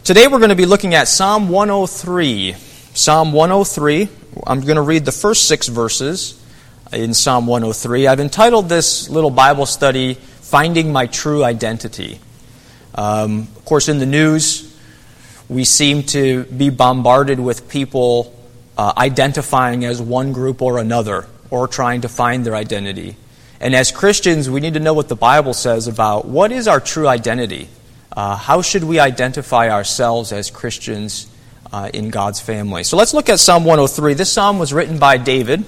Today we're going to be looking at Psalm 103. Psalm 103, I'm going to read the first 6 verses in Psalm 103. I've entitled this little Bible study, Finding My True Identity. Of course, in the news, we seem to be bombarded with people identifying as one group or another, or trying to find their identity. And as Christians, we need to know what the Bible says about what is our true identity. How should we identify ourselves as Christians in God's family? So let's look at Psalm 103. This psalm was written by David.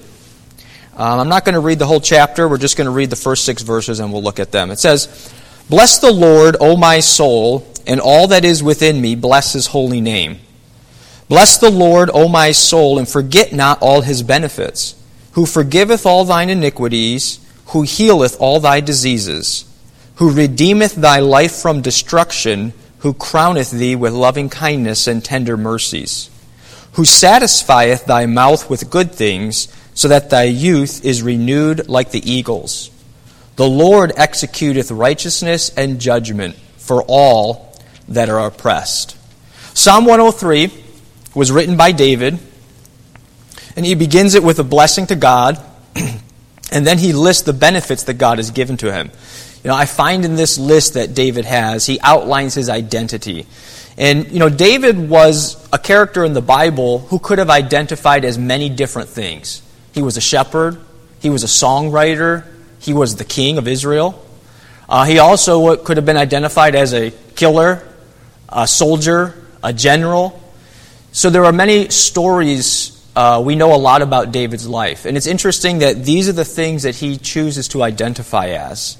I'm not going to read the whole chapter. We're just going to read the first 6 verses and we'll look at them. It says, "Bless the Lord, O my soul, and all that is within me, bless His holy name. Bless the Lord, O my soul, and forget not all His benefits, who forgiveth all thine iniquities, who healeth all thy diseases, who redeemeth thy life from destruction, who crowneth thee with loving kindness and tender mercies, who satisfieth thy mouth with good things, so that thy youth is renewed like the eagles. The Lord executeth righteousness and judgment for all that are oppressed." Psalm 103 was written by David, and he begins it with a blessing to God, and then he lists the benefits that God has given to him. I find in this list that David has, he outlines his identity. And, David was a character in the Bible who could have identified as many different things. He was a shepherd. He was a songwriter. He was the king of Israel. He also could have been identified as a killer, a soldier, a general. So there are many stories. We know a lot about David's life. And it's interesting that these are the things that he chooses to identify as.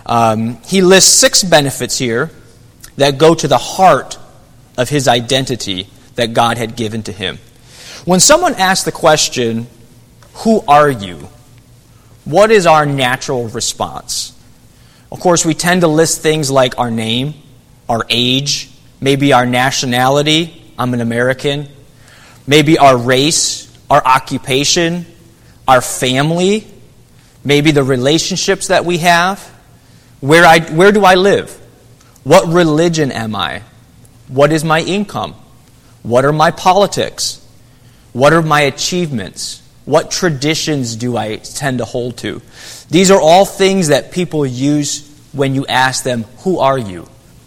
He lists 6 benefits here that go to the heart of his identity that God had given to him. When someone asks the question, "Who are you?" what is our natural response? Of course, we tend to list things like our name, our age, maybe our nationality, I'm an American, maybe our race, our occupation, our family, maybe the relationships that we have. Where do I live? What religion am I? What is my income? What are my politics? What are my achievements? What traditions do I tend to hold to? These are all things that people use when you ask them, "Who are you?"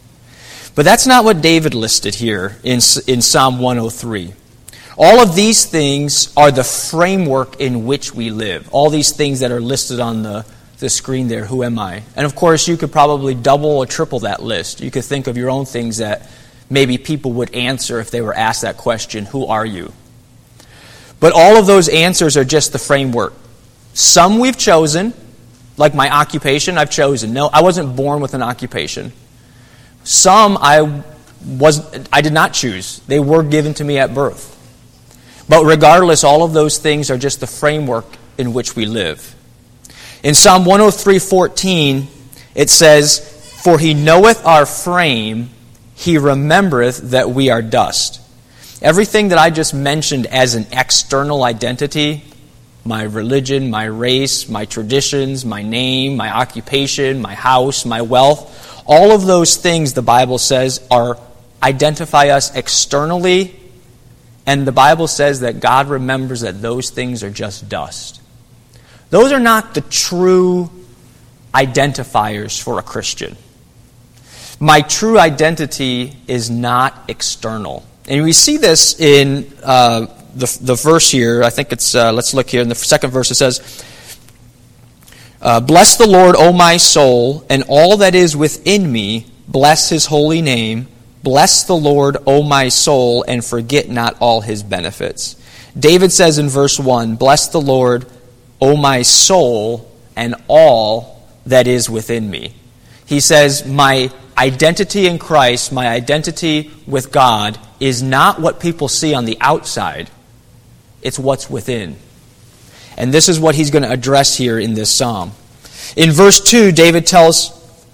But that's not what David listed here in Psalm 103. All of these things are the framework in which we live. All these things that are listed on the screen there, who am I? And of course, you could probably double or triple that list. You could think of your own things that maybe people would answer if they were asked that question, "Who are you?" But all of those answers are just the framework. Some we've chosen, like my occupation, I've chosen. No, I wasn't born with an occupation. Some I did not choose. They were given to me at birth. But regardless, all of those things are just the framework in which we live. In Psalm 103:14, it says, "For He knoweth our frame, He remembereth that we are dust." Everything that I just mentioned as an external identity, my religion, my race, my traditions, my name, my occupation, my house, my wealth, all of those things, the Bible says, identify us externally, and the Bible says that God remembers that those things are just dust. Those are not the true identifiers for a Christian. My true identity is not external. And we see this in the verse here. I think it's, let's look here. In the second verse it says, "Bless the Lord, O my soul, and all that is within me, bless His holy name. Bless the Lord, O my soul, and forget not all His benefits." David says in verse 1, "Bless the Lord, O my soul, and all that is within me." He says, my identity in Christ, my identity with God, is not what people see on the outside. It's what's within. And this is what he's going to address here in this psalm. In verse 2, David tells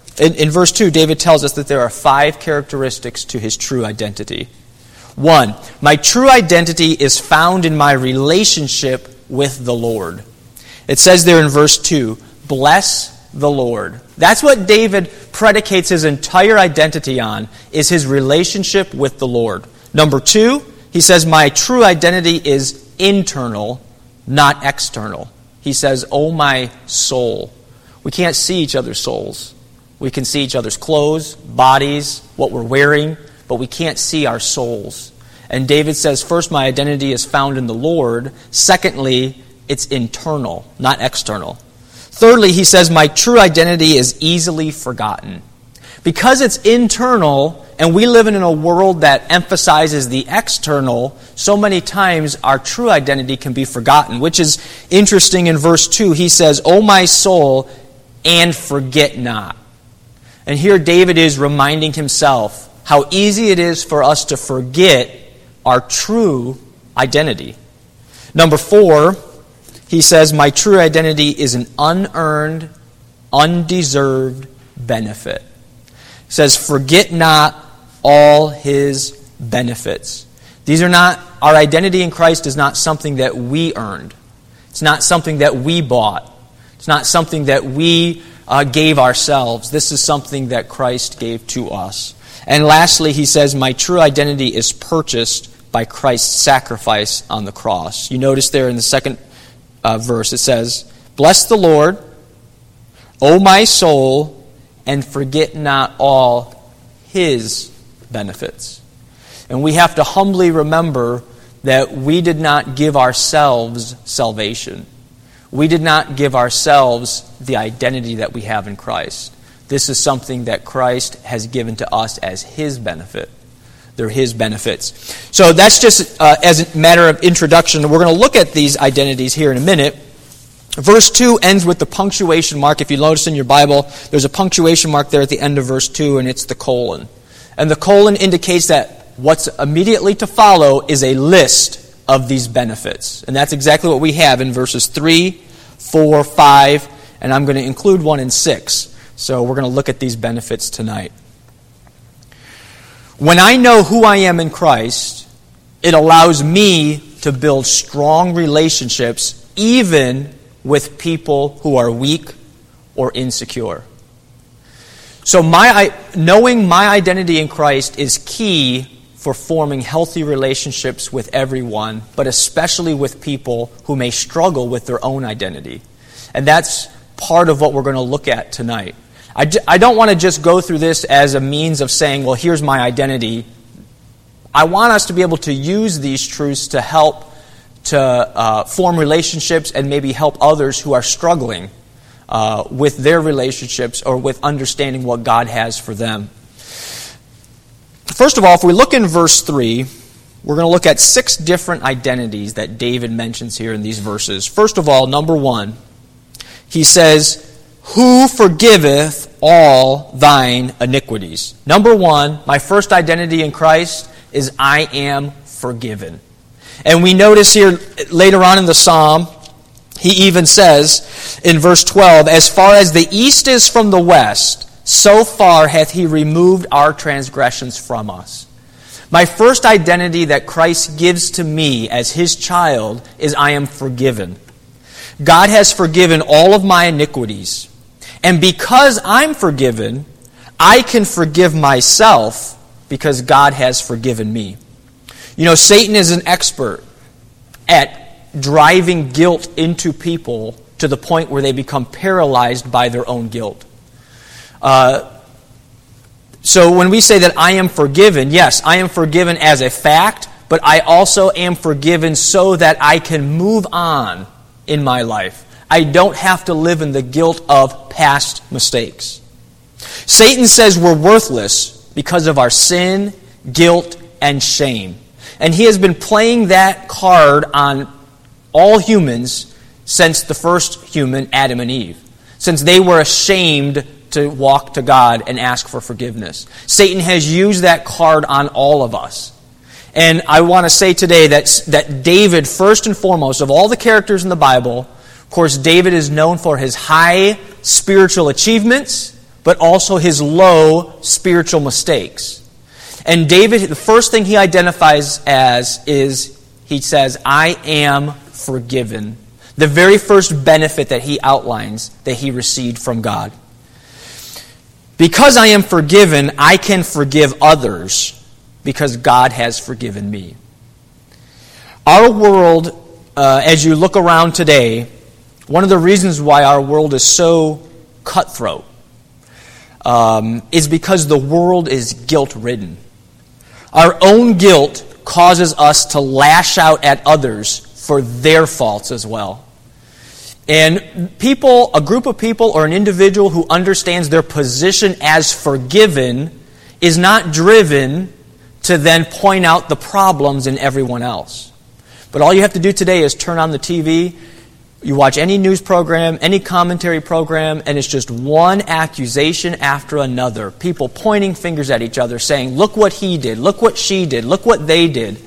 us that there are 5 characteristics to his true identity. 1, my true identity is found in my relationship with the Lord. It says there in verse 2, "Bless the Lord." That's what David predicates his entire identity on, is his relationship with the Lord. Number 2, he says, my true identity is internal, not external. He says, oh my soul. We can't see each other's souls. We can see each other's clothes, bodies, what we're wearing, but we can't see our souls. And David says, first, my identity is found in the Lord. Secondly, it's internal, not external. Thirdly, he says, my true identity is easily forgotten. Because it's internal, and we live in a world that emphasizes the external, so many times our true identity can be forgotten, which is interesting. In verse 2, he says, O my soul, and forget not. And here David is reminding himself how easy it is for us to forget our true identity. Number 4, he says, my true identity is an unearned, undeserved benefit. He says, forget not all his benefits. Our identity in Christ is not something that we earned. It's not something that we bought. It's not something that we gave ourselves. This is something that Christ gave to us. And lastly, he says, my true identity is purchased by Christ's sacrifice on the cross. You notice there in the second verse, it says, bless the Lord, O my soul, and forget not all his benefits. And we have to humbly remember that we did not give ourselves salvation. We did not give ourselves the identity that we have in Christ. This is something that Christ has given to us as his benefit. They're his benefits. So that's just as a matter of introduction. We're going to look at these identities here in a minute. Verse 2 ends with the punctuation mark. If you notice in your Bible, there's a punctuation mark there at the end of verse 2, and it's the colon. And the colon indicates that what's immediately to follow is a list of these benefits. And that's exactly what we have in verses 3, 4, 5, and I'm going to include 1 and 6. So we're going to look at these benefits tonight. When I know who I am in Christ, it allows me to build strong relationships even with people who are weak or insecure. So knowing my identity in Christ is key for forming healthy relationships with everyone, but especially with people who may struggle with their own identity. And that's part of what we're going to look at tonight. I don't want to just go through this as a means of saying, well, here's my identity. I want us to be able to use these truths to help to form relationships and maybe help others who are struggling with their relationships or with understanding what God has for them. First of all, if we look in verse 3, we're going to look at 6 different identities that David mentions here in these verses. First of all, number 1, he says, who forgiveth all thine iniquities? Number 1, my first identity in Christ is I am forgiven. And we notice here later on in the psalm, he even says in verse 12, as far as the east is from the west, so far hath he removed our transgressions from us. My first identity that Christ gives to me as his child is I am forgiven. God has forgiven all of my iniquities. And because I'm forgiven, I can forgive myself because God has forgiven me. You know, Satan is an expert at driving guilt into people to the point where they become paralyzed by their own guilt. So when we say that I am forgiven, yes, I am forgiven as a fact, but I also am forgiven so that I can move on in my life. I don't have to live in the guilt of past mistakes. Satan says we're worthless because of our sin, guilt, and shame. And he has been playing that card on all humans since the first human, Adam and Eve. Since they were ashamed to walk to God and ask for forgiveness. Satan has used that card on all of us. And I want to say today that David, first and foremost, of all the characters in the Bible, of course, David is known for his high spiritual achievements, but also his low spiritual mistakes. And David, the first thing he identifies as is, he says, I am forgiven. The very first benefit that he outlines that he received from God. Because I am forgiven, I can forgive others because God has forgiven me. Our world, as you look around today, one of the reasons why our world is so cutthroat is because the world is guilt-ridden. Our own guilt causes us to lash out at others for their faults as well. And people, a group of people or an individual who understands their position as forgiven is not driven to then point out the problems in everyone else. But all you have to do today is turn on the TV, you watch any news program, any commentary program, and it's just one accusation after another. People pointing fingers at each other saying, look what he did, look what she did, look what they did.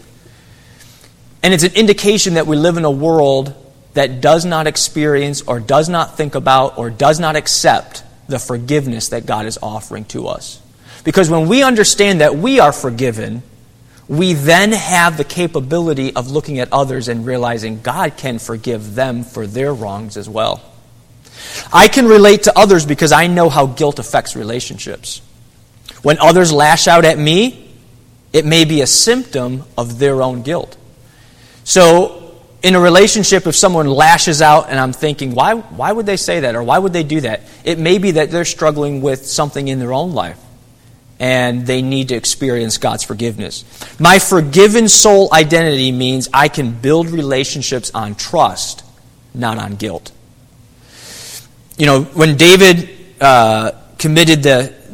And it's an indication that we live in a world that does not experience or does not think about or does not accept the forgiveness that God is offering to us. Because when we understand that we are forgiven, we then have the capability of looking at others and realizing God can forgive them for their wrongs as well. I can relate to others because I know how guilt affects relationships. When others lash out at me, it may be a symptom of their own guilt. So, in a relationship, if someone lashes out and I'm thinking, why would they say that or why would they do that? It may be that they're struggling with something in their own life and they need to experience God's forgiveness. My forgiven soul identity means I can build relationships on trust, not on guilt. You know, when David committed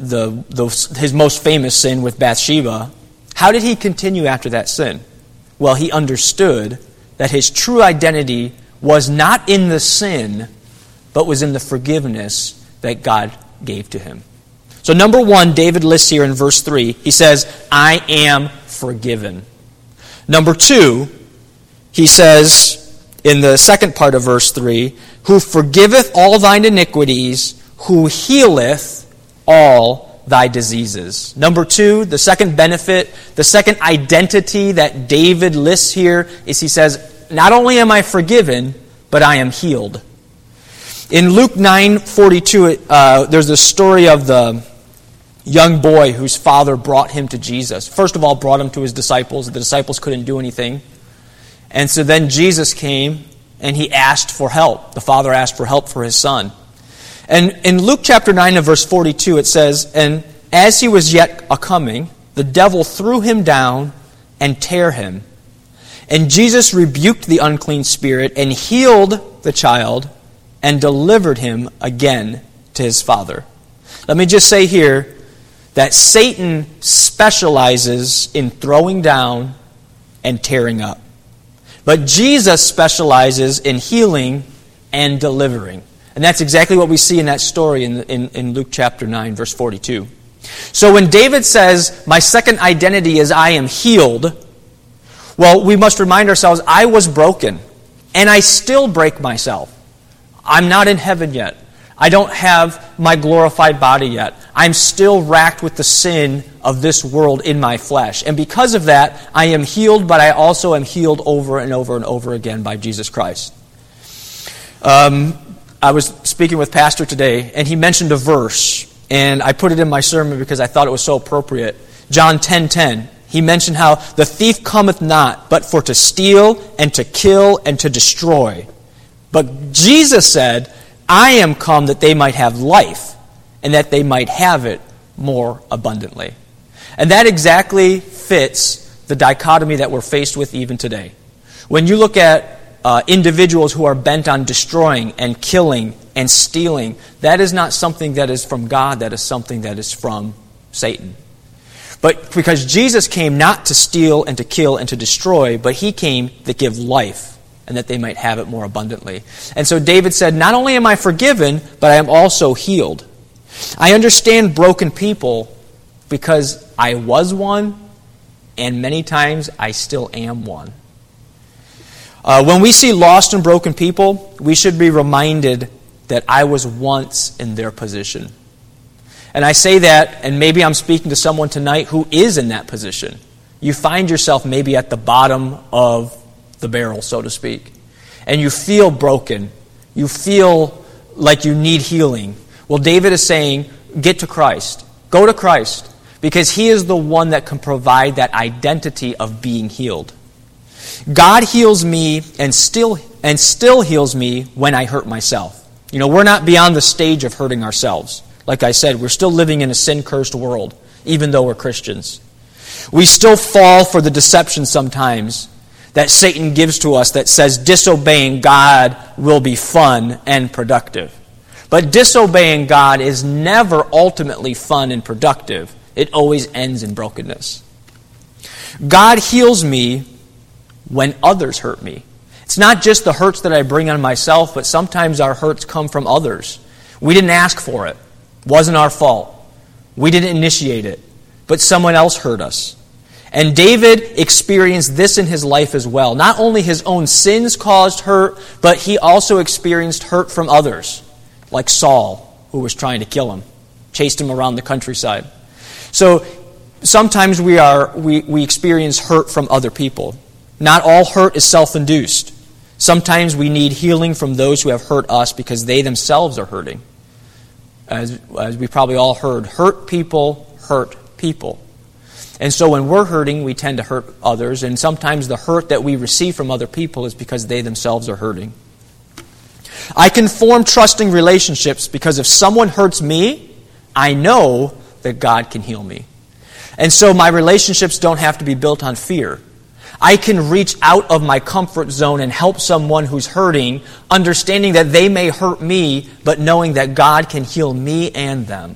his most famous sin with Bathsheba, how did he continue after that sin? Well, he understood that his true identity was not in the sin, but was in the forgiveness that God gave to him. So number one, David lists here in verse 3, he says, I am forgiven. Number two, he says in the second part of verse 3, who forgiveth all thine iniquities, who healeth all thy diseases. Number two, the second benefit, the second identity that David lists here is he says, not only am I forgiven, but I am healed. In Luke 9:42, there's the story of the young boy whose father brought him to Jesus. First of all, brought him to his disciples. The disciples couldn't do anything. And so then Jesus came and he asked for help. The father asked for help for his son. And in Luke chapter 9 and verse 42 it says, and as he was yet a-coming, the devil threw him down and tare him. And Jesus rebuked the unclean spirit and healed the child and delivered him again to his father. Let me just say here that Satan specializes in throwing down and tearing up. But Jesus specializes in healing and delivering. And that's exactly what we see in that story in Luke chapter 9, verse 42. So when David says, my second identity is I am healed, well, we must remind ourselves, I was broken, and I still break myself. I'm not in heaven yet. I don't have my glorified body yet. I'm still racked with the sin of this world in my flesh. And because of that, I am healed, but I also am healed over and over and over again by Jesus Christ. I was speaking with Pastor today, and he mentioned a verse, and I put it in my sermon because I thought it was so appropriate. John 10:10. He mentioned how the thief cometh not, but for to steal and to kill and to destroy. But Jesus said, I am come that they might have life, and that they might have it more abundantly. And that exactly fits the dichotomy that we're faced with even today. When you look at individuals who are bent on destroying and killing and stealing, that is not something that is from God, that is something that is from Satan. But because Jesus came not to steal and to kill and to destroy, but he came to give life, and that they might have it more abundantly. And so David said, not only am I forgiven, but I am also healed. I understand broken people because I was one, and many times I still am one. When we see lost and broken people, we should be reminded that I was once in their position. And I say that, and maybe I'm speaking to someone tonight who is in that position. You find yourself maybe at the bottom of the barrel, so to speak. And you feel broken. You feel like you need healing. Well, David is saying, get to Christ. Go to Christ, because He is the one that can provide that identity of being healed. God heals me and still heals me when I hurt myself. We're not beyond the stage of hurting ourselves. Like I said, we're still living in a sin-cursed world, even though we're Christians. We still fall for the deception sometimes that Satan gives to us that says disobeying God will be fun and productive. But disobeying God is never ultimately fun and productive. It always ends in brokenness. God heals me when others hurt me. It's not just the hurts that I bring on myself, but sometimes our hurts come from others. We didn't ask for it. It wasn't our fault. We didn't initiate it, but someone else hurt us. And David experienced this in his life as well. Not only his own sins caused hurt, but he also experienced hurt from others, like Saul, who was trying to kill him, chased him around the countryside. So sometimes we experience hurt from other people. Not all hurt is self-induced. Sometimes we need healing from those who have hurt us because they themselves are hurting. As we probably all heard, hurt people hurt people. And so when we're hurting, we tend to hurt others, and sometimes the hurt that we receive from other people is because they themselves are hurting. I can form trusting relationships because if someone hurts me, I know that God can heal me. And so my relationships don't have to be built on fear. I can reach out of my comfort zone and help someone who's hurting, understanding that they may hurt me, but knowing that God can heal me and them.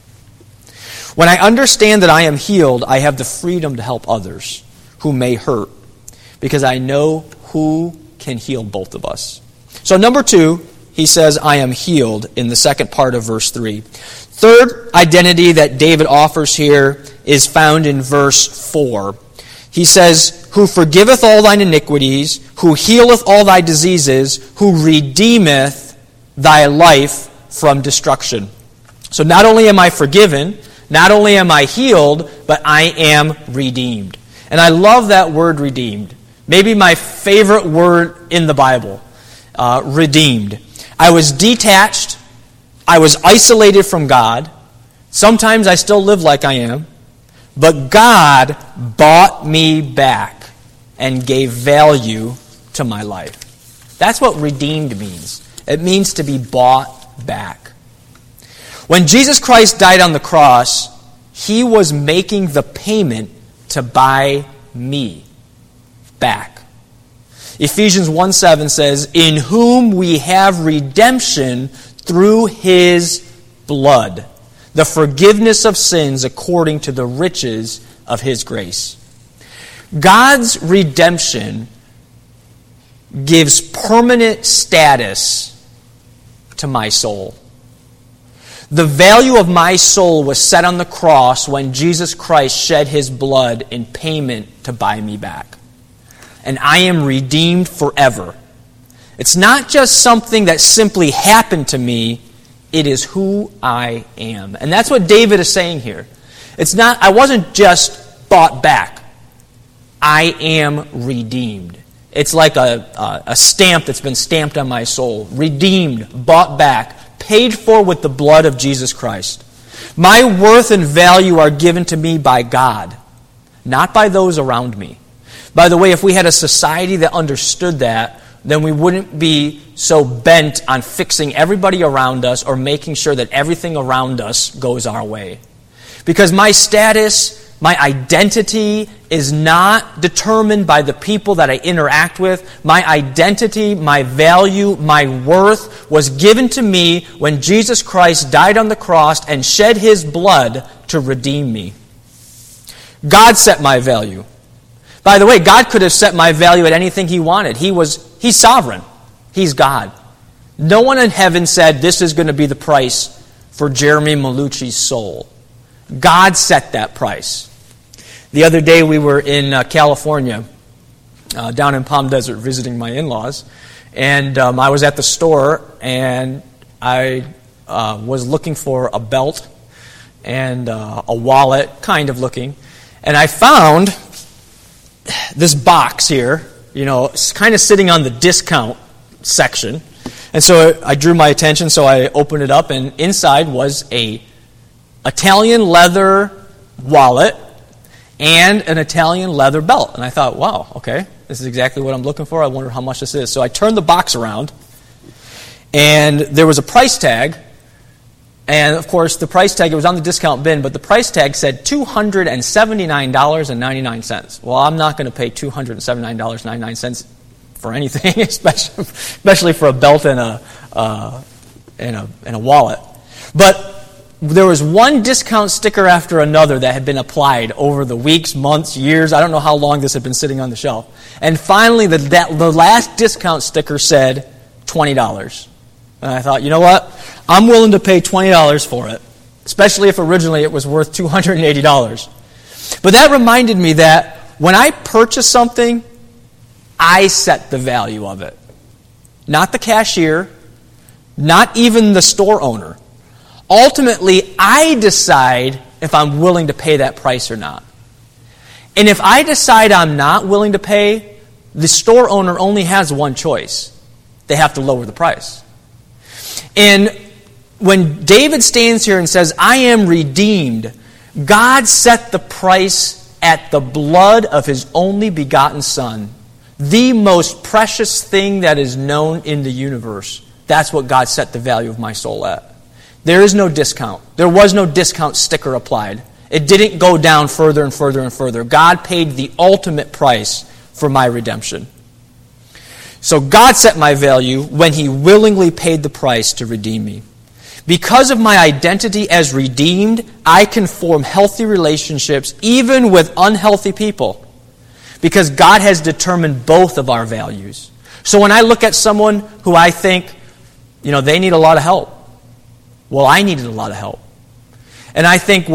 When I understand that I am healed, I have the freedom to help others who may hurt, because I know who can heal both of us. So number 2, he says, I am healed in the second part of verse 3. Third identity that David offers here is found in verse 4. He says, who forgiveth all thine iniquities, who healeth all thy diseases, who redeemeth thy life from destruction. So not only am I forgiven, not only am I healed, but I am redeemed. And I love that word redeemed. Maybe my favorite word in the Bible, redeemed. I was detached. I was isolated from God. Sometimes I still live like I am. But God bought me back and gave value to my life. That's what redeemed means. It means to be bought back. When Jesus Christ died on the cross, He was making the payment to buy me back. Ephesians 1:7 says, in whom we have redemption through His blood, the forgiveness of sins according to the riches of His grace. God's redemption gives permanent status to my soul. The value of my soul was set on the cross when Jesus Christ shed His blood in payment to buy me back. And I am redeemed forever. It's not just something that simply happened to me, it is who I am. And that's what David is saying here. I wasn't just bought back. I am redeemed. It's like a stamp that's been stamped on my soul. Redeemed, bought back, paid for with the blood of Jesus Christ. My worth and value are given to me by God, not by those around me. By the way, if we had a society that understood that, then we wouldn't be so bent on fixing everybody around us or making sure that everything around us goes our way. Because my status, my identity is not determined by the people that I interact with. My identity, my value, my worth was given to me when Jesus Christ died on the cross and shed His blood to redeem me. God set my value. By the way, God could have set my value at anything He wanted. He's sovereign. He's God. No one in heaven said, this is going to be the price for Jeremy Malucci's soul. God set that price. The other day we were in California, down in Palm Desert, visiting my in-laws. And I was at the store, and I was looking for a belt and a wallet, kind of looking. And I found this box here, it's kind of sitting on the discount section. And so I drew my attention, so I opened it up, and inside was a Italian leather wallet, and an Italian leather belt. And I thought, wow, okay, this is exactly what I'm looking for. I wonder how much this is. So I turned the box around, and there was a price tag. And, of course, the price tag, it was on the discount bin, but the price tag said $279.99. Well, I'm not going to pay $279.99 for anything, especially for a belt and a wallet. But there was one discount sticker after another that had been applied over the weeks, months, years. I don't know how long this had been sitting on the shelf. And finally, the last discount sticker said $20. And I thought, you know what? I'm willing to pay $20 for it, especially if originally it was worth $280. But that reminded me that when I purchase something, I set the value of it. Not the cashier, not even the store owner. Ultimately, I decide if I'm willing to pay that price or not. And if I decide I'm not willing to pay, the store owner only has one choice. They have to lower the price. And when David stands here and says, I am redeemed, God set the price at the blood of His only begotten Son, the most precious thing that is known in the universe. That's what God set the value of my soul at. There is no discount. There was no discount sticker applied. It didn't go down further and further and further. God paid the ultimate price for my redemption. So God set my value when He willingly paid the price to redeem me. Because of my identity as redeemed, I can form healthy relationships even with unhealthy people, because God has determined both of our values. So when I look at someone who I think, they need a lot of help, well, I needed a lot of help. And I think,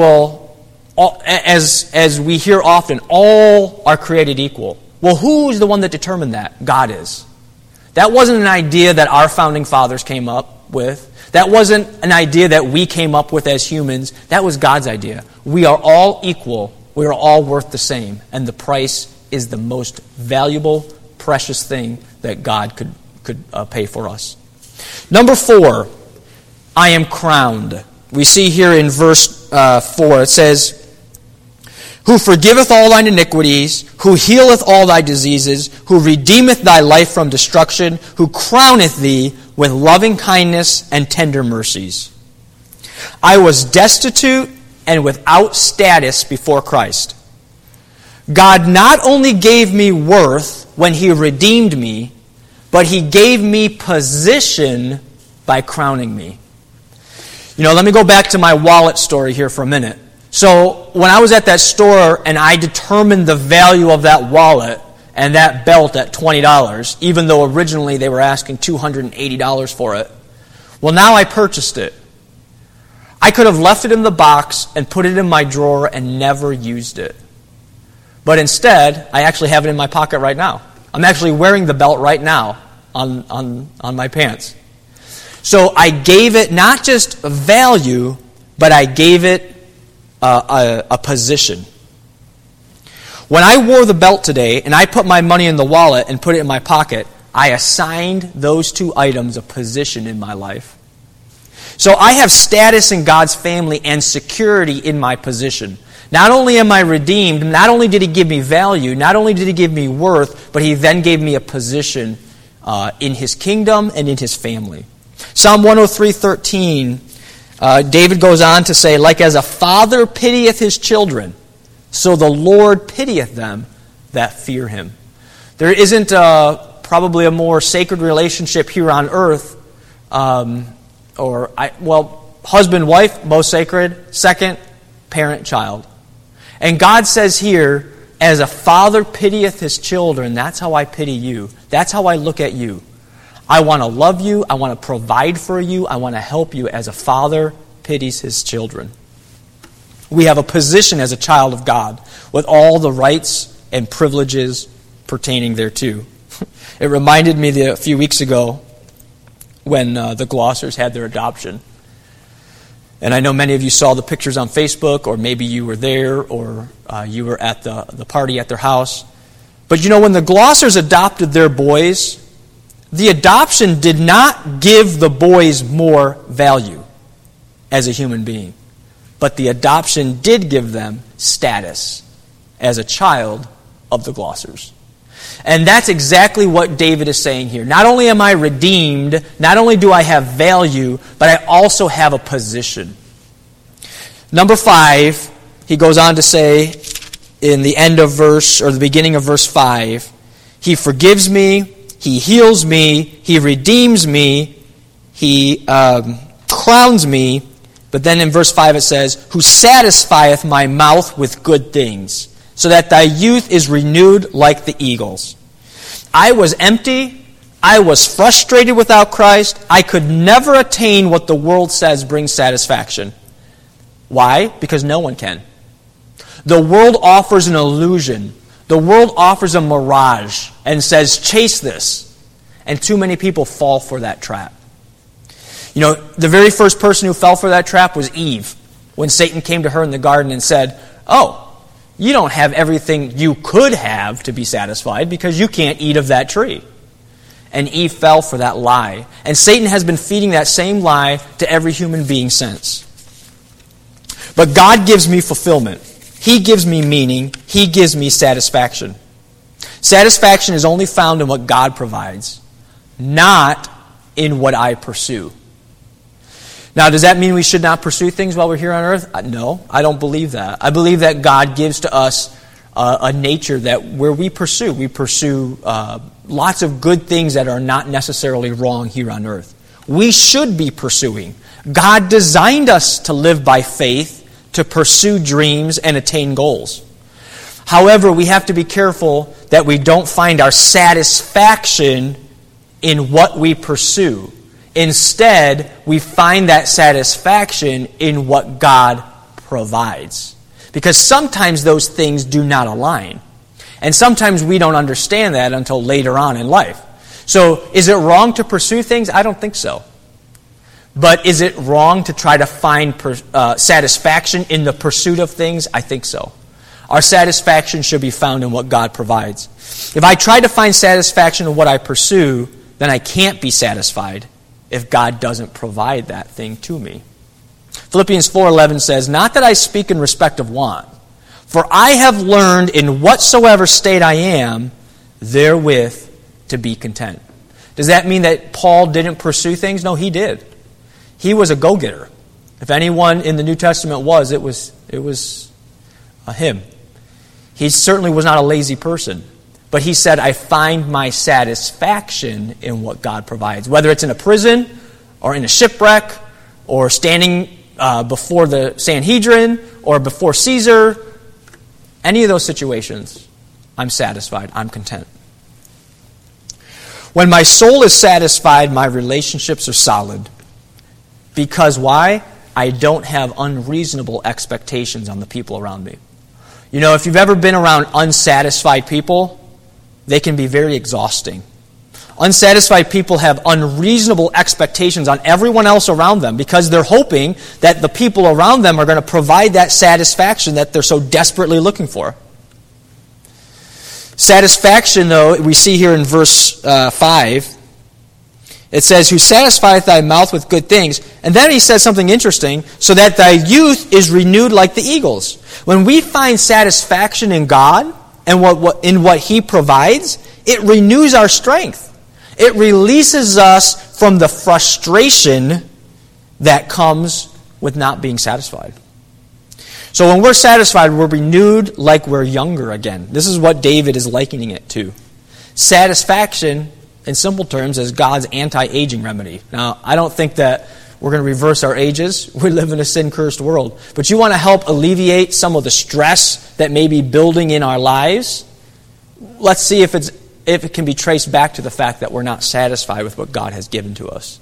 as we hear often, all are created equal. Well, who's the one that determined that? God is. That wasn't an idea that our founding fathers came up with. That wasn't an idea that we came up with as humans. That was God's idea. We are all equal. We are all worth the same. And the price is the most valuable, precious thing that God could pay for us. Number 4, I am crowned. We see here in verse 4, it says, who forgiveth all thine iniquities, who healeth all thy diseases, who redeemeth thy life from destruction, who crowneth thee with loving kindness and tender mercies. I was destitute and without status before Christ. God not only gave me worth when He redeemed me, but He gave me position by crowning me. Let me go back to my wallet story here for a minute. So when I was at that store and I determined the value of that wallet and that belt at $20, even though originally they were asking $280 for it, well, now I purchased it. I could have left it in the box and put it in my drawer and never used it. But instead, I actually have it in my pocket right now. I'm actually wearing the belt right now on my pants. So I gave it not just a value, but I gave it a position. When I wore the belt today and I put my money in the wallet and put it in my pocket, I assigned those two items a position in my life. So I have status in God's family and security in my position. Not only am I redeemed, not only did He give me value, not only did He give me worth, but He then gave me a position in His kingdom and in His family. Psalm 103:13, David goes on to say, like as a father pitieth his children, so the Lord pitieth them that fear Him. There isn't probably a more sacred relationship here on earth, husband, wife, most sacred. Second, parent, child. And God says here, as a father pitieth his children, that's how I pity you. That's how I look at you. I want to love you. I want to provide for you. I want to help you as a father pities his children. We have a position as a child of God with all the rights and privileges pertaining thereto. It reminded me a few weeks ago when the Glossers had their adoption. And I know many of you saw the pictures on Facebook, or maybe you were there, or you were at the party at their house. But when the Glossers adopted their boys, the adoption did not give the boys more value as a human being. but the adoption did give them status as a child of the Glossers. And that's exactly what David is saying here. Not only am I redeemed, not only do I have value, but I also have a position. Number 5, he goes on to say in the end of verse, or the beginning of verse 5, he forgives me, he heals me, he redeems me, he crowns me. But then in verse 5 it says, who satisfieth my mouth with good things, so that thy youth is renewed like the eagles. I was empty. I was frustrated without Christ. I could never attain what the world says brings satisfaction. Why? Because no one can. The world offers an illusion. The world offers a mirage and says, chase this. And too many people fall for that trap. You know, the very first person who fell for that trap was Eve, when Satan came to her in the garden and said, oh, you don't have everything you could have to be satisfied because you can't eat of that tree. And Eve fell for that lie. And Satan has been feeding that same lie to every human being since. But God gives me fulfillment. He gives me meaning. He gives me satisfaction. Satisfaction is only found in what God provides, not in what I pursue. Now, does that mean we should not pursue things while we're here on earth? No, I don't believe that. I believe that God gives to us a nature that where we pursue lots of good things that are not necessarily wrong here on earth. We should be pursuing. God designed us to live by faith, to pursue dreams and attain goals. However, we have to be careful that we don't find our satisfaction in what we pursue. Instead, we find that satisfaction in what God provides. Because sometimes those things do not align. And sometimes we don't understand that until later on in life. So, is it wrong to pursue things? I don't think so. But is it wrong to try to find satisfaction in the pursuit of things? I think so. Our satisfaction should be found in what God provides. If I try to find satisfaction in what I pursue, then I can't be satisfied if God doesn't provide that thing to me. Philippians 4:11 says, not that I speak in respect of want, for I have learned in whatsoever state I am, therewith to be content. Does that mean that Paul didn't pursue things? No, he did. He was a go-getter. If anyone in the New Testament was, it was him. He certainly was not a lazy person. But he said, I find my satisfaction in what God provides. Whether it's in a prison, or in a shipwreck, or standing before the Sanhedrin, or before Caesar, any of those situations, I'm satisfied, I'm content. When my soul is satisfied, my relationships are solid. Because why? I don't have unreasonable expectations on the people around me. You know, if you've ever been around unsatisfied people, they can be very exhausting. Unsatisfied people have unreasonable expectations on everyone else around them because they're hoping that the people around them are going to provide that satisfaction that they're so desperately looking for. Satisfaction, though, we see here in verse 5, it says, who satisfieth thy mouth with good things. And then he says something interesting, so that thy youth is renewed like the eagles. When we find satisfaction in God, and in what He provides, it renews our strength. It releases us from the frustration that comes with not being satisfied. So when we're satisfied, we're renewed like we're younger again. This is what David is likening it to. Satisfaction, in simple terms, is God's anti-aging remedy. Now, I don't think that we're going to reverse our ages. We live in a sin-cursed world. But you want to help alleviate some of the stress that may be building in our lives? Let's see if it can be traced back to the fact that we're not satisfied with what God has given to us.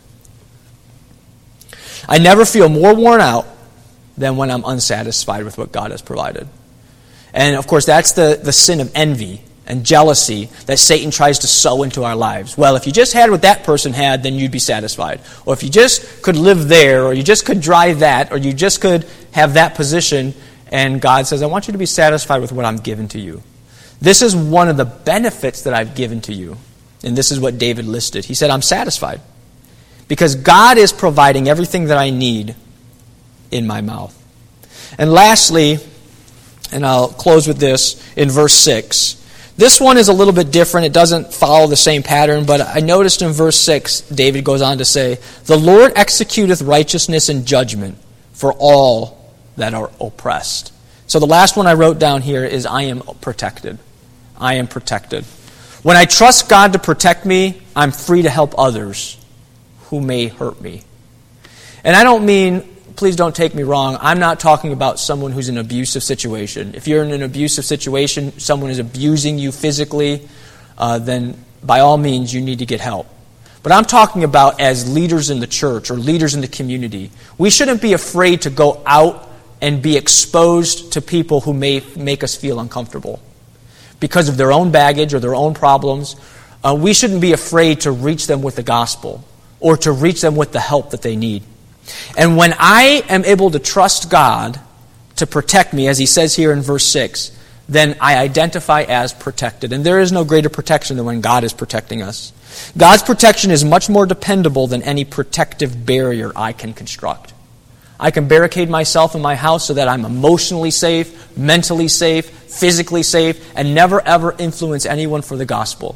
I never feel more worn out than when I'm unsatisfied with what God has provided. And of course, that's the sin of envy and jealousy that Satan tries to sow into our lives. Well, if you just had what that person had, then you'd be satisfied. Or if you just could live there, or you just could drive that, or you just could have that position, and God says, I want you to be satisfied with what I'm giving to you. This is one of the benefits that I've given to you. And this is what David listed. He said, I'm satisfied. Because God is providing everything that I need in my mouth. And lastly, and I'll close with this, in verse 6. This one is a little bit different. It doesn't follow the same pattern, but I noticed in verse 6, David goes on to say, "The Lord executeth righteousness and judgment for all that are oppressed." So the last one I wrote down here is, I am protected. I am protected. When I trust God to protect me, I'm free to help others who may hurt me. And I don't mean, please don't take me wrong, I'm not talking about someone who's in an abusive situation. If you're in an abusive situation, someone is abusing you physically, then by all means you need to get help. But I'm talking about as leaders in the church or leaders in the community. We shouldn't be afraid to go out and be exposed to people who may make us feel uncomfortable because of their own baggage or their own problems. We shouldn't be afraid to reach them with the gospel or to reach them with the help that they need. And when I am able to trust God to protect me, as he says here in verse 6, then I identify as protected. And there is no greater protection than when God is protecting us. God's protection is much more dependable than any protective barrier I can construct. I can barricade myself in my house so that I'm emotionally safe, mentally safe, physically safe, and never ever influence anyone for the gospel.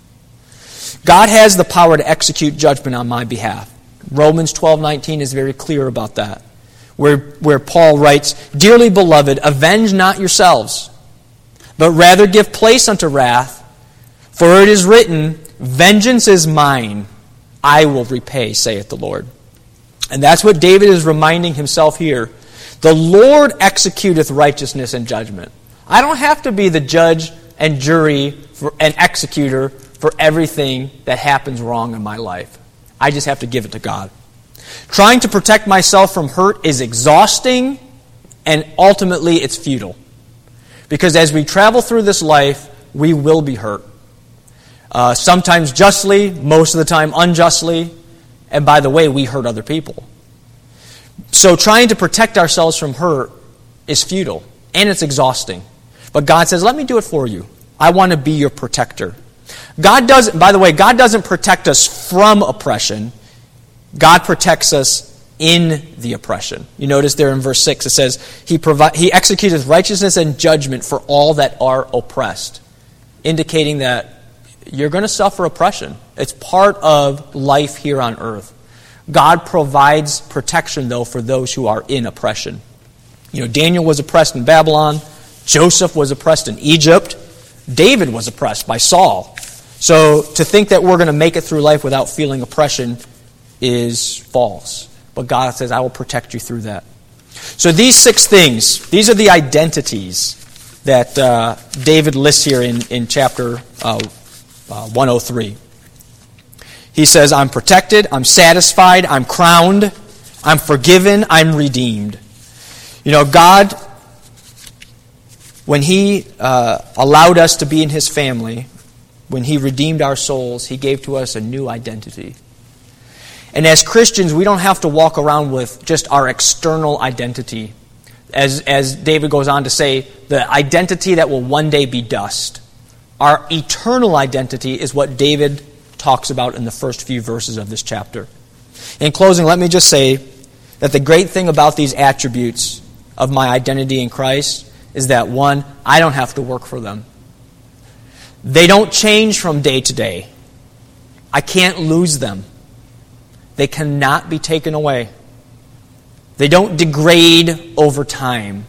God has the power to execute judgment on my behalf. Romans 12:19 is very clear about that, where Paul writes, "Dearly beloved, avenge not yourselves, but rather give place unto wrath, for it is written, vengeance is mine, I will repay, saith the Lord." And that's what David is reminding himself here. The Lord executeth righteousness and judgment. I don't have to be the judge and jury and executor for everything that happens wrong in my life. I just have to give it to God. Trying to protect myself from hurt is exhausting, and ultimately it's futile. Because as we travel through this life, we will be hurt. Sometimes justly, most of the time unjustly, and by the way, we hurt other people. So trying to protect ourselves from hurt is futile, and it's exhausting. But God says, let me do it for you. I want to be your protector. God doesn't protect us from oppression. God protects us in the oppression. You notice there in verse 6 it says, He executeth righteousness and judgment for all that are oppressed, indicating that you're going to suffer oppression. It's part of life here on earth. God provides protection, though, for those who are in oppression. Daniel was oppressed in Babylon. Joseph was oppressed in Egypt. David was oppressed by Saul. So to think that we're going to make it through life without feeling oppression is false. But God says, I will protect you through that. So these 6 things, these are the identities that David lists here in chapter 103. He says, I'm protected, I'm satisfied, I'm crowned, I'm forgiven, I'm redeemed. God, when He allowed us to be in His family, when He redeemed our souls, He gave to us a new identity. And as Christians, we don't have to walk around with just our external identity. As David goes on to say, the identity that will one day be dust. Our eternal identity is what David talks about in the first few verses of this chapter. In closing, let me just say that the great thing about these attributes of my identity in Christ is that, one, I don't have to work for them. They don't change from day to day. I can't lose them. They cannot be taken away. They don't degrade over time.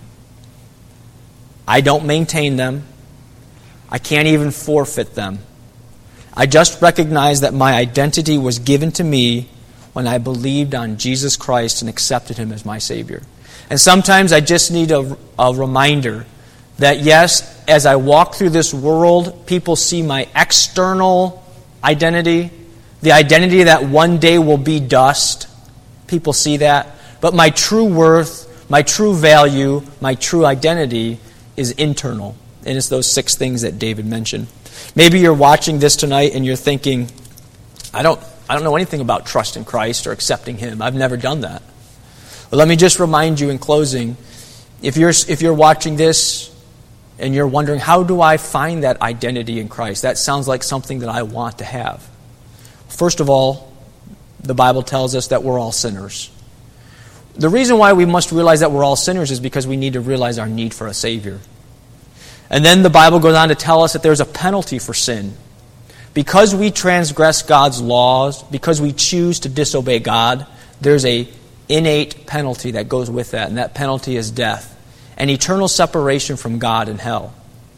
I don't maintain them. I can't even forfeit them. I just recognize that my identity was given to me when I believed on Jesus Christ and accepted Him as my Savior. And sometimes I just need a reminder that yes, as I walk through this world, people see my external identity, the identity that one day will be dust. People see that. But my true worth, my true value, my true identity is internal. And it's those 6 things that David mentioned. Maybe you're watching this tonight and you're thinking, I don't know anything about trusting Christ or accepting Him. I've never done that. Well, let me just remind you in closing, if you're watching this and you're wondering, how do I find that identity in Christ? That sounds like something that I want to have. First of all, the Bible tells us that we're all sinners. The reason why we must realize that we're all sinners is because we need to realize our need for a Savior. And then the Bible goes on to tell us that there's a penalty for sin. Because we transgress God's laws, because we choose to disobey God, there's an innate penalty that goes with that, and that penalty is death, and eternal separation from God in hell.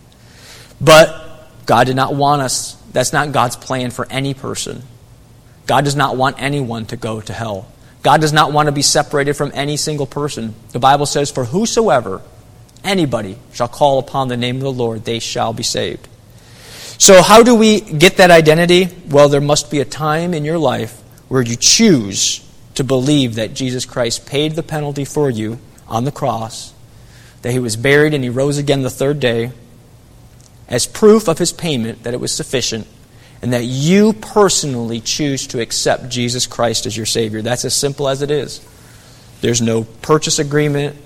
But God did not want us. That's not God's plan for any person. God does not want anyone to go to hell. God does not want to be separated from any single person. The Bible says, "For whosoever, anybody, shall call upon the name of the Lord, they shall be saved." So how do we get that identity? Well, there must be a time in your life where you choose to believe that Jesus Christ paid the penalty for you on the cross, that He was buried and He rose again the third day, as proof of His payment, that it was sufficient, and that you personally choose to accept Jesus Christ as your Savior. That's as simple as it is. There's no purchase agreement.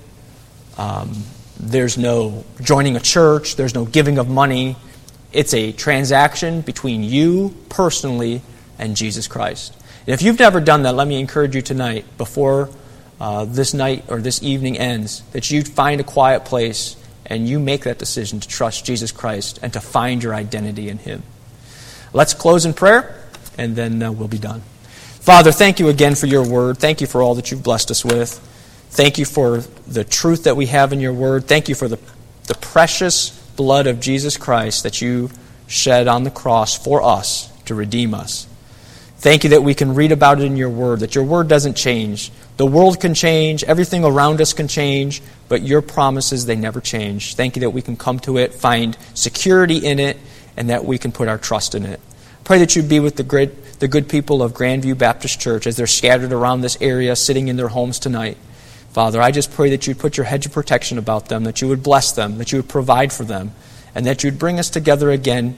There's no joining a church. There's no giving of money. It's a transaction between you personally and Jesus Christ. And if you've never done that, let me encourage you tonight, before this night or this evening ends, that you find a quiet place and you make that decision to trust Jesus Christ and to find your identity in Him. Let's close in prayer, and then we'll be done. Father, thank you again for your word. Thank you for all that you've blessed us with. Thank you for the truth that we have in your word. Thank you for the precious blood of Jesus Christ that you shed on the cross for us to redeem us. Thank you that we can read about it in your word, that your word doesn't change. The world can change, everything around us can change, but your promises, they never change. Thank you that we can come to it, find security in it, and that we can put our trust in it. Pray that you be with the good people of Grandview Baptist Church as they're scattered around this area, sitting in their homes tonight. Father, I just pray that you'd put your hedge of protection about them, that you would bless them, that you would provide for them, and that you'd bring us together again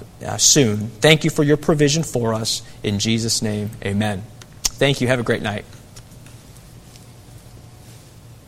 soon. Thank you for your provision for us. In Jesus' name, amen. Thank you. Have a great night.